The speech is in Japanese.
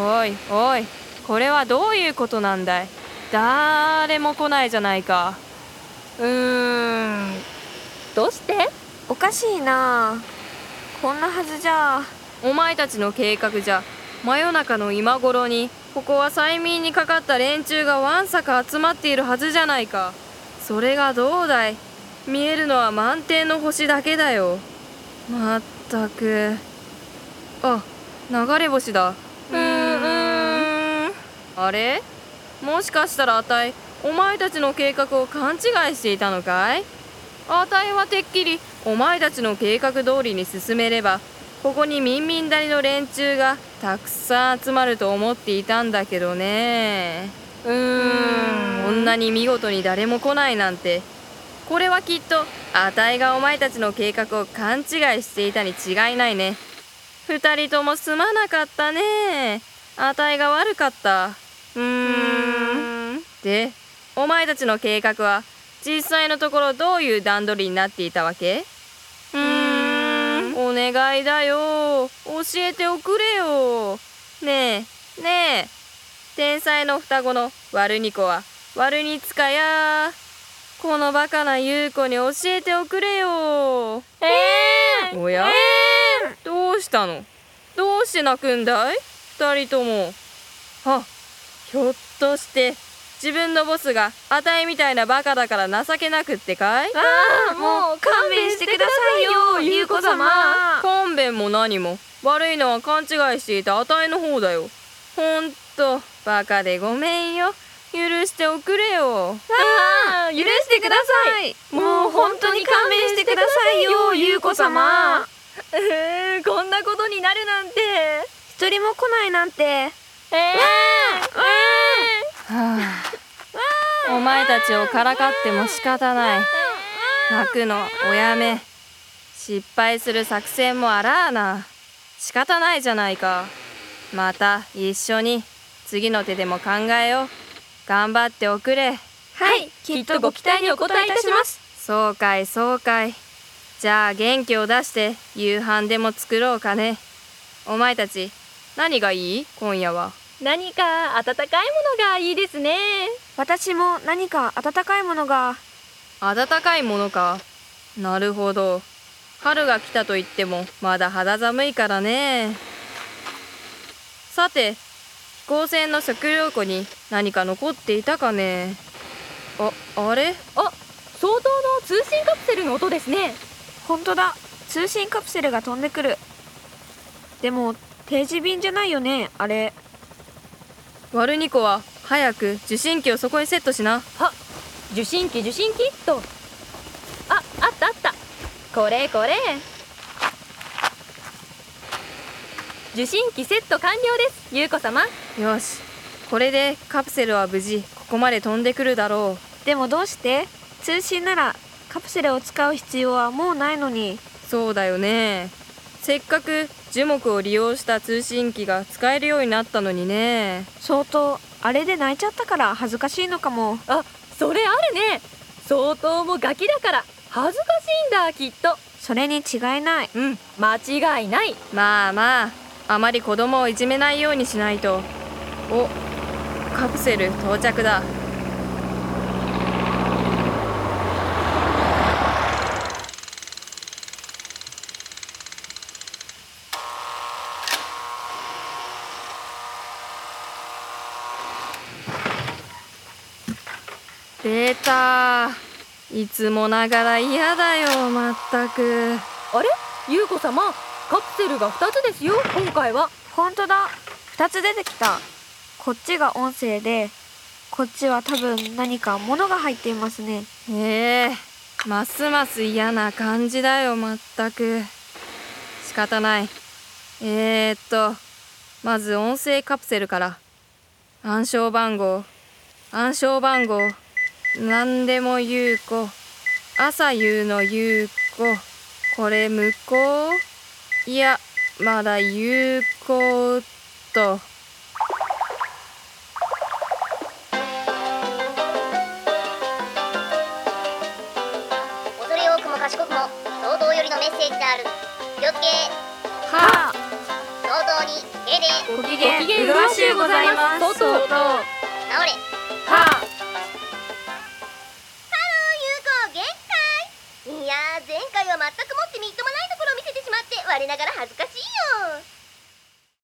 おいおい、これはどういうことなんだい。誰も来ないじゃないか。 どうして？ おかしいな。こんなはずじゃ。 お前たちの計画じゃ、真夜中の今頃にここは催眠にかかった連中がわんさか集まっているはずじゃないか。それがどうだい。見えるのは満天の星だけだよ。まったく。あ、流れ星だ。あれ、もしかしたらあたい、お前たちの計画を勘違いしていたのかい。あたいはてっきりお前たちの計画通りに進めれば、ここにミンミン谷の連中がたくさん集まると思っていたんだけどね。こんなに見事に誰も来ないなんて。これはきっとあたいがお前たちの計画を勘違いしていたに違いないね。二人ともすまなかったね。あたいが悪かった。で、お前たちの計画は実際のところどういう段取りになっていたわけ？お願いだよ。教えておくれよ。ねえ、天才の双子のワルニコはワルニツカや。このバカな優子に教えておくれよ。おや？どうしたの？どうして泣くんだい？二人とも。ひょっとして自分のボスがあたいみたいなバカだから情けなくってかい？ もう勘弁してくださいよ、優子様。 勘弁も何も、悪いのは勘違いしていたあたいの方だよ。ほんとバカでごめんよ。許しておくれよ。 許してください。もう本当に勘弁してくださいよ、優子様。 こんなことになるなんて。 一人も来ないなんて。 お前たちをからかっても仕方ない。泣くのおやめ。失敗する作戦もあらあな。仕方ないじゃないか。また一緒に次の手でも考えよう。頑張っておくれ。 はい、きっとご期待にお応えいたします。 そうかい。じゃあ元気を出して夕飯でも作ろうかね。お前たち何がいい？今夜は。 何か温かいものがいいですね。 私も何か温かいものが。 温かいものか。なるほど。春が来たと言ってもまだ肌寒いからね。さて、飛行船の食料庫に何か残っていたかね。あれ？ 相当の通信カプセルの音ですね。 本当だ、通信カプセルが飛んでくる。でも定時便じゃないよね、あれ。 ワルニコは早く受信機をそこにセットしな。 受信機と。あったこれ受信機セット完了です、優子様。 よし、これでカプセルは無事ここまで飛んでくるだろう。 でもどうして？通信ならカプセルを使う必要はもうないのに。 そうだよね。せっかく樹木を利用した通信機が使えるようになったのにね。 相当あれで泣いちゃったから恥ずかしいのかも。 それあるね。相当もガキだから恥ずかしいんだ、きっと。 それに違いない。 間違いない。 まああまり子供をいじめないようにしないと。カプセル到着だ。出た。いつもながら嫌だよ、まったく。 あれ、優子様、カプセルが2つですよ、今回は。 本当だ、2つ出てきた。こっちが音声で、こっちは多分何か物が入っていますね。 ますます嫌な感じだよ、まったく。仕方ない。まず音声カプセルから。暗証番号。なんでも優子。朝夕の優子。これ向こう？いや、まだ優子っと。 恐れ多くも賢くも相当よりのメッセージである。気をつけ。 はあ。 相当にえでご機嫌ご機嫌うるわしゅうございます。 とうとうとは倒れあ。 有効限界。いやー前回は全くもってみっともないところを見せてしまって我ながら恥ずかしいよ。